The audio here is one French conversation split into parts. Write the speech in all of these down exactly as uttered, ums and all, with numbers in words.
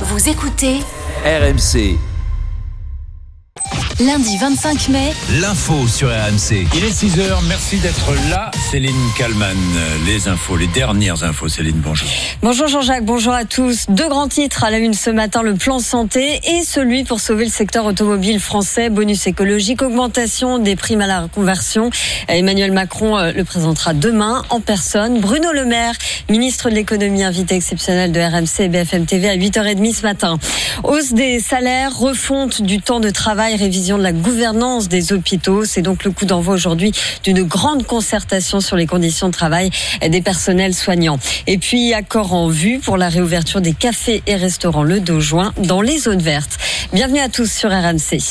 Vous écoutez R M C. Lundi vingt-cinq mai, L'info sur R M C. Il est six heures, merci d'être là, Céline Kallmann. Les infos, les dernières infos, Céline, bonjour. Bonjour Jean-Jacques, bonjour à tous. Deux grands titres à la une ce matin, le plan santé et celui pour sauver le secteur automobile français, bonus écologique, augmentation des primes à la conversion. Emmanuel Macron le présentera demain en personne. Bruno Le Maire, ministre de l'économie, invité exceptionnel de R M C et B F M T V à huit heures trente ce matin. Hausse des salaires, refonte du temps de travail, révision de la gouvernance des hôpitaux. C'est donc le coup d'envoi aujourd'hui d'une grande concertation sur les conditions de travail des personnels soignants. Et puis, accord en vue pour la réouverture des cafés et restaurants le deux juin dans les zones vertes. Bienvenue à tous sur R M C.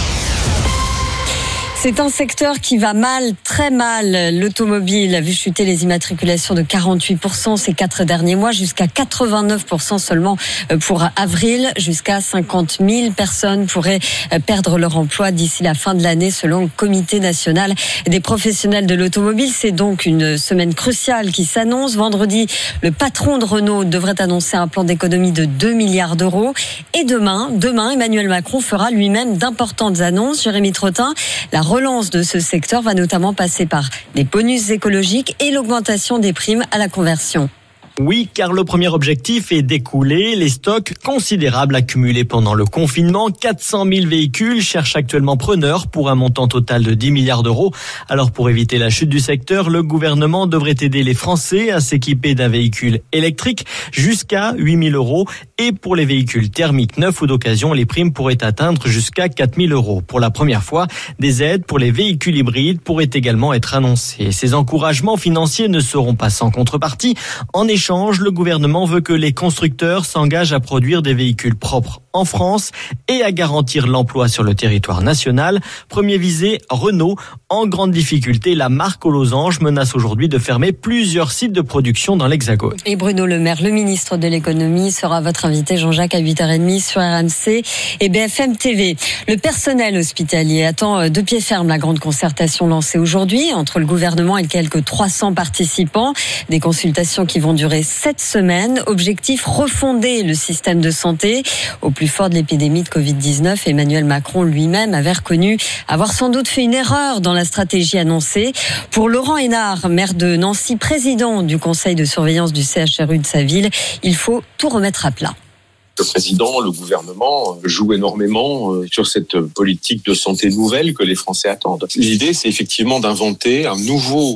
C'est un secteur qui va mal, très mal. L'automobile a vu chuter les immatriculations de quarante-huit pour cent ces quatre derniers mois, jusqu'à quatre-vingt-neuf pour cent seulement pour avril. Jusqu'à cinquante mille personnes pourraient perdre leur emploi d'ici la fin de l'année, selon le Comité national des professionnels de l'automobile. C'est donc une semaine cruciale qui s'annonce. Vendredi, le patron de Renault devrait annoncer un plan d'économie de deux milliards d'euros. Et demain, demain, Emmanuel Macron fera lui-même d'importantes annonces. Jérémy Trottin, la relance de ce secteur va notamment passer par des bonus écologiques et l'augmentation des primes à la conversion. Oui, car le premier objectif est d'écouler les stocks considérables accumulés pendant le confinement. quatre cent mille véhicules cherchent actuellement preneurs pour un montant total de dix milliards d'euros. Alors pour éviter la chute du secteur, le gouvernement devrait aider les Français à s'équiper d'un véhicule électrique jusqu'à huit mille euros. Et pour les véhicules thermiques neufs ou d'occasion, les primes pourraient atteindre jusqu'à quatre mille euros. Pour la première fois, des aides pour les véhicules hybrides pourraient également être annoncées. Ces encouragements financiers ne seront pas sans contrepartie. En échange, le gouvernement veut que les constructeurs s'engagent à produire des véhicules propres en France et à garantir l'emploi sur le territoire national. Premier visé, Renault. En grande difficulté, la marque aux losanges menace aujourd'hui de fermer plusieurs sites de production dans l'Hexagone. Et Bruno Le Maire, le ministre de l'économie, sera votre invité, Jean-Jacques, à huit heures trente sur R M C et B F M T V. Le personnel hospitalier attend de pied ferme la grande concertation lancée aujourd'hui entre le gouvernement et quelques trois cents participants. Des consultations qui vont durer sept semaines. Objectif, refonder le système de santé. Au plus fort de l'épidémie de covid dix-neuf, Emmanuel Macron lui-même avait reconnu avoir sans doute fait une erreur dans la stratégie annoncée. Pour Laurent Hénard, maire de Nancy, président du conseil de surveillance du C H R U de sa ville, il faut tout remettre à plat. Le président, le gouvernement jouent énormément sur cette politique de santé nouvelle que les Français attendent. L'idée, c'est effectivement d'inventer un nouveau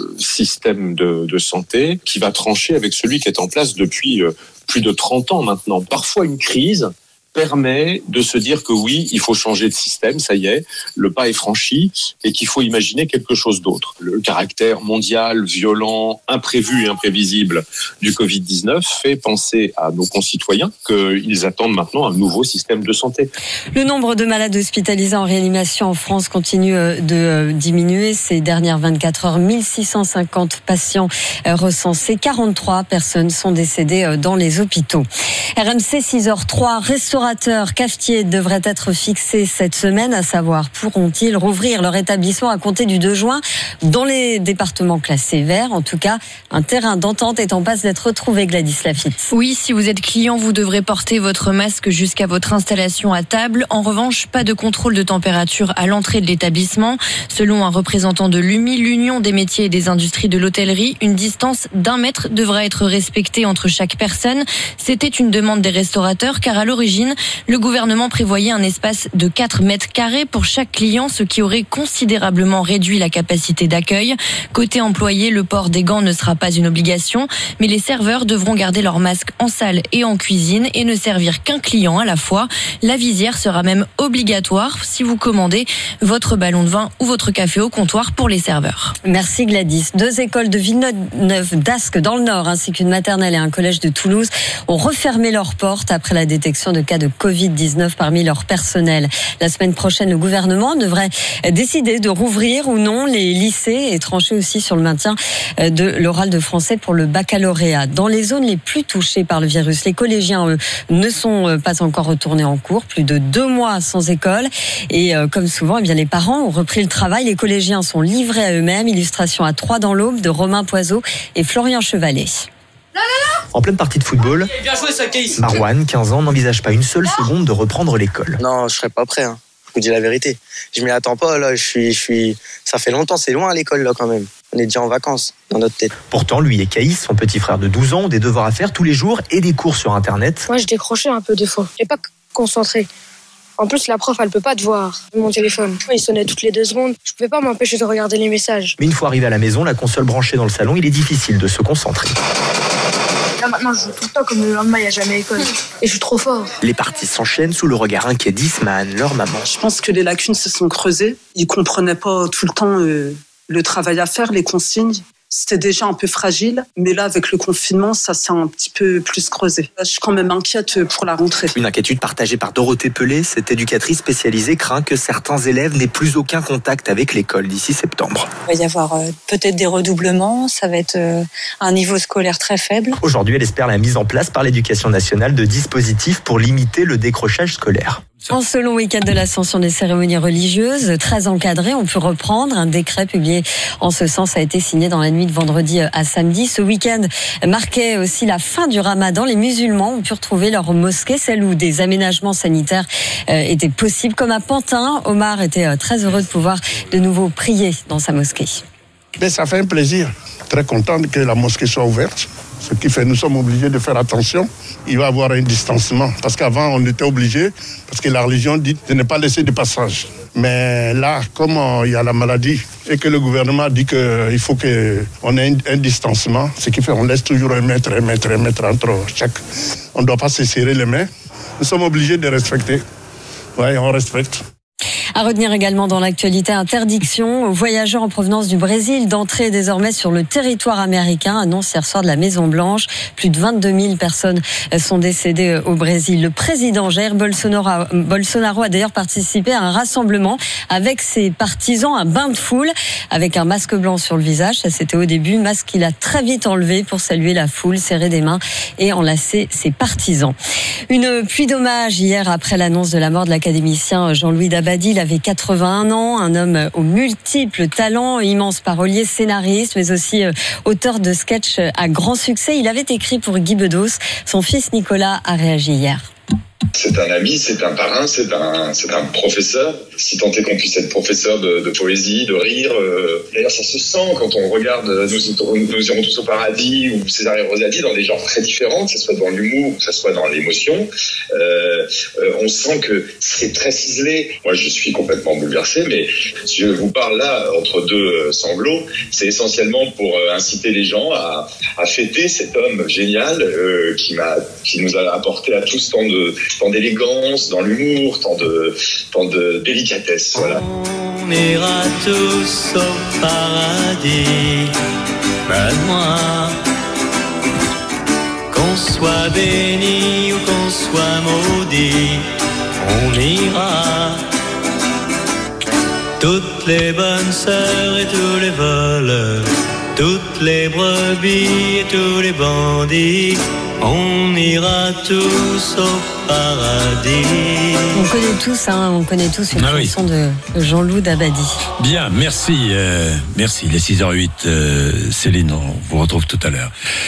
système de, de santé qui va trancher avec celui qui est en place depuis plus de trente ans maintenant. Parfois, une crise permet de se dire que oui, il faut changer de système, ça y est, le pas est franchi et qu'il faut imaginer quelque chose d'autre. Le caractère mondial, violent, imprévu et imprévisible du covid dix-neuf fait penser à nos concitoyens qu'ils attendent maintenant un nouveau système de santé. Le nombre de malades hospitalisés en réanimation en France continue de diminuer. Ces dernières vingt-quatre heures, mille six cent cinquante patients recensés, quarante-trois personnes sont décédées dans les hôpitaux. R M C six heures trois, restaurateurs, cafetiers devraient être fixés cette semaine, à savoir pourront-ils rouvrir leur établissement à compter du deux juin dans les départements classés verts. En tout cas, un terrain d'entente est en passe d'être retrouvé, Gladys Lafitte. Oui, si vous êtes client, vous devrez porter votre masque jusqu'à votre installation à table. En revanche, pas de contrôle de température à l'entrée de l'établissement. Selon un représentant de l'U M I, l'Union des métiers et des industries de l'hôtellerie, une distance d'un mètre devra être respectée entre chaque personne. C'était une demande des restaurateurs car à l'origine, le gouvernement prévoyait un espace de quatre mètres carrés pour chaque client, ce qui aurait considérablement réduit la capacité d'accueil. Côté employé, le port des gants ne sera pas une obligation, mais les serveurs devront garder leur masque en salle et en cuisine et ne servir qu'un client à la fois. La visière sera même obligatoire si vous commandez votre ballon de vin ou votre café au comptoir pour les serveurs. Merci Gladys. Deux écoles de Villeneuve-d'Ascq dans le Nord ainsi qu'une maternelle et un collège de Toulouse ont refermé leurs portes après la détection de cas de covid dix-neuf parmi leur personnel. La semaine prochaine, le gouvernement devrait décider de rouvrir ou non les lycées et trancher aussi sur le maintien de l'oral de français pour le baccalauréat. Dans les zones les plus touchées par le virus, les collégiens, eux, ne sont pas encore retournés en cours. Plus de deux mois sans école. Et euh, comme souvent, eh bien, les parents ont repris le travail. Les collégiens sont livrés à eux-mêmes. Illustration à Troyes dans l'Aube de Romain Poiseau et Florian Chevalet. Non, non, non! En pleine partie de football, Marwan, quinze ans, n'envisage pas une seule seconde de reprendre l'école. Non, je serais pas prêt, hein. Je vous dis la vérité. Je m'y attends pas, là. Je suis, je suis... Ça fait longtemps, c'est loin à l'école, là, quand même. On est déjà en vacances, dans notre tête. Pourtant, lui et Caïs, son petit frère de douze ans, ont des devoirs à faire tous les jours et des cours sur Internet. Moi, je décrochais un peu des fois. Je n'étais pas concentré. En plus, la prof, elle peut pas te voir. Mon téléphone, il sonnait toutes les deux secondes. Je pouvais pas m'empêcher de regarder les messages. Mais une fois arrivé à la maison, la console branchée dans le salon, il est difficile de se concentrer. Là, maintenant, je joue tout le temps comme le lendemain, il n'y a jamais école. Et je suis trop fort. Les parties s'enchaînent sous le regard inquiet d'Isman, leur maman. Je pense que les lacunes se sont creusées. Ils comprenaient pas tout le temps euh, le travail à faire, les consignes. C'était déjà un peu fragile, mais là, avec le confinement, ça s'est un petit peu plus creusé. Je suis quand même inquiète pour la rentrée. Une inquiétude partagée par Dorothée Pelé. Cette éducatrice spécialisée craint que certains élèves n'aient plus aucun contact avec l'école d'ici septembre. Il va y avoir euh, peut-être des redoublements, ça va être euh, un niveau scolaire très faible. Aujourd'hui, elle espère la mise en place par l'Éducation nationale de dispositifs pour limiter le décrochage scolaire. En ce long week-end de l'ascension des cérémonies religieuses, très encadré, on peut reprendre. Un décret publié en ce sens a été signé dans la nuit de vendredi à samedi. Ce week-end marquait aussi la fin du ramadan. Les musulmans ont pu retrouver leur mosquée, celle où des aménagements sanitaires étaient possibles. Comme à Pantin, Omar était très heureux de pouvoir de nouveau prier dans sa mosquée. Mais ça fait un plaisir. Très content que la mosquée soit ouverte. Ce qui fait que nous sommes obligés de faire attention. Il va y avoir un distancement. Parce qu'avant, on était obligés, parce que la religion dit de ne pas laisser de passage. Mais là, comme il y a la maladie et que le gouvernement dit qu'il faut qu'on ait un distancement, ce qui fait qu'on laisse toujours un mètre, un mètre, un mètre entre chaque. On ne doit pas se serrer les mains. Nous sommes obligés de respecter. Oui, on respecte. À retenir également dans l'actualité, interdiction aux voyageurs en provenance du Brésil d'entrer désormais sur le territoire américain, annonce hier soir de la Maison-Blanche. Plus de vingt-deux mille personnes sont décédées au Brésil. Le président Jair Bolsonaro, Bolsonaro a d'ailleurs participé à un rassemblement avec ses partisans, un bain de foule, avec un masque blanc sur le visage. Ça, c'était au début, masque qu'il a très vite enlevé pour saluer la foule, serrer des mains et enlacer ses partisans. Une pluie d'hommages hier après l'annonce de la mort de l'académicien Jean-Louis Dabadi. Il avait quatre-vingt-un ans, un homme aux multiples talents, immense parolier, scénariste, mais aussi auteur de sketchs à grand succès. Il avait écrit pour Guy Bedos. Son fils Nicolas a réagi hier. C'est un ami, c'est un parrain, c'est un, c'est un professeur. Si tant est qu'on puisse être professeur de, de poésie, de rire. Euh, d'ailleurs, ça se sent quand on regarde Nous, nous irons tous au paradis ou César et Rosalie dans des genres très différents, que ce soit dans l'humour, que ce soit dans l'émotion. Euh, euh, on sent que c'est très ciselé. Moi, je suis complètement bouleversé, mais si je vous parle là, entre deux sanglots, c'est essentiellement pour inciter les gens à, à fêter cet homme génial euh, qui, m'a, qui nous a apporté à tous tant de... tant d'élégance, dans l'humour, tant de, tant de délicatesse. Voilà. On ira tous au paradis, pas de moi. Qu'on soit béni ou qu'on soit maudit, on ira. Toutes les bonnes sœurs et tous les voleurs, toutes les brebis et tous les bandits, on ira tous au paradis. On connaît tous, hein, on connaît tous une ah chanson oui. de, de Jean-Louis Dabadi. Bien, merci, euh, merci. Les six heures huit, euh, Céline, on vous retrouve tout à l'heure.